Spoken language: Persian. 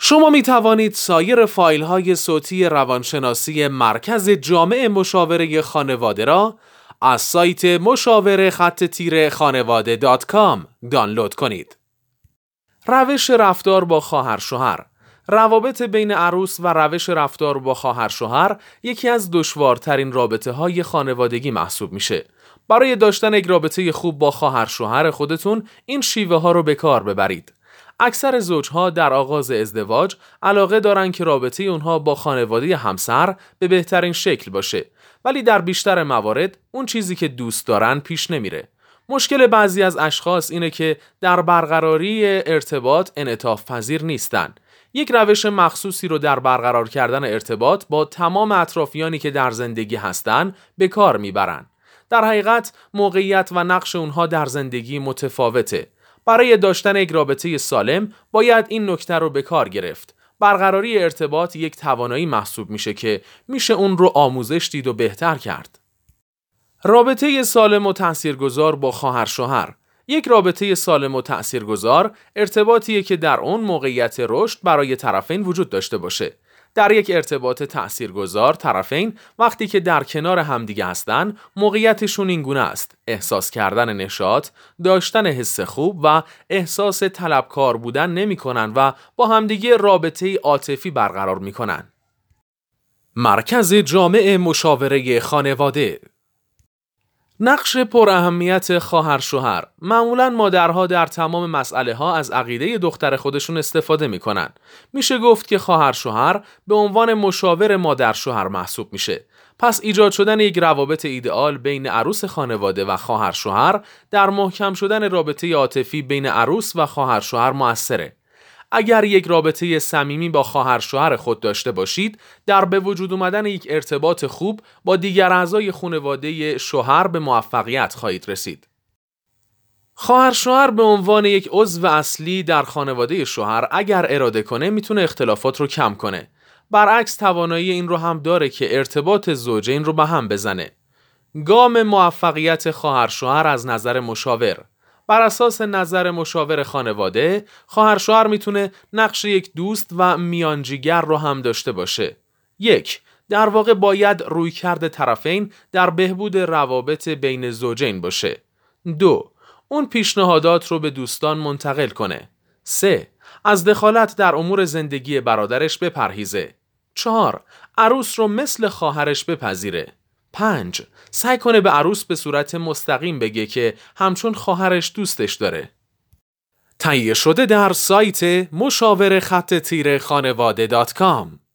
شما می توانید سایر فایل های صوتی روانشناسی مرکز جامع مشاوره خانواده را از سایت مشاوره-خانواده.com دانلود کنید. روش رفتار با خواهر شوهر. روابط بین عروس و روش رفتار با خواهر شوهر یکی از دشوارترین رابطه های خانوادگی محسوب میشه. برای داشتن یک رابطه خوب با خواهر شوهر خودتون این شیوه ها رو به کار ببرید. اکثر زوجها در آغاز ازدواج علاقه دارن که رابطه اونها با خانواده همسر به بهترین شکل باشه، ولی در بیشتر موارد اون چیزی که دوست دارن پیش نمیره. مشکل بعضی از اشخاص اینه که در برقراری ارتباط انعطاف پذیر نیستن. یک روش مخصوصی رو در برقرار کردن ارتباط با تمام اطرافیانی که در زندگی هستن به کار میبرن. در حقیقت موقعیت و نقش اونها در زندگی متفاوته. برای داشتن یک رابطه سالم باید این نکته رو به کار گرفت. برقراری ارتباط یک توانایی محسوب میشه که میشه اون رو آموزش دید و بهتر کرد. رابطه سالم و تاثیرگذار با خواهر شوهر. یک رابطه سالم و تاثیرگذار ارتباطیه که در اون موقعیت رشد برای طرفین وجود داشته باشه. در یک ارتباط تاثیرگذار طرفین وقتی که در کنار همدیگه هستن موقعیتشون این گونه است: احساس کردن نشاط، داشتن حس خوب و احساس طلبکار بودن نمی‌کنن و با همدیگه رابطه عاطفی برقرار می‌کنن. مرکز جامع مشاوره خانواده. نقش پر اهمیت خواهر شوهر. معمولاً مادرها در تمام مسئله ها از عقیده دختر خودشون استفاده میکنن. میشه گفت که خواهر شوهر به عنوان مشاور مادر شوهر محسوب میشه. پس ایجاد شدن یک روابط ایدئال بین عروس خانواده و خواهر شوهر در محکم شدن رابطه عاطفی بین عروس و خواهر شوهر مؤثره. اگر یک رابطه صمیمی با خواهر شوهر خود داشته باشید، در به وجود آمدن یک ارتباط خوب با دیگر اعضای خانواده شوهر به موفقیت خواهید رسید. خواهر شوهر به عنوان یک عضو اصلی در خانواده شوهر اگر اراده کنه میتونه اختلافات رو کم کنه. برعکس توانایی این رو هم داره که ارتباط زوجین رو به هم بزنه. گام موفقیت خواهر شوهر از نظر مشاور. بر اساس نظر مشاور خانواده، خواهر شوهر میتونه نقش یک دوست و میانجیگر رو هم داشته باشه. 1. در واقع باید رویکرد طرفین در بهبود روابط بین زوجین باشه. 2. اون پیشنهادات رو به دوستان منتقل کنه. 3. از دخالت در امور زندگی برادرش بپرهیزه. 4. عروس رو مثل خواهرش بپذیره. 5. سعی کنه به عروس به صورت مستقیم بگه که همچون خواهرش دوستش داره. تهیه شده در سایت مشاوره-خانواده.com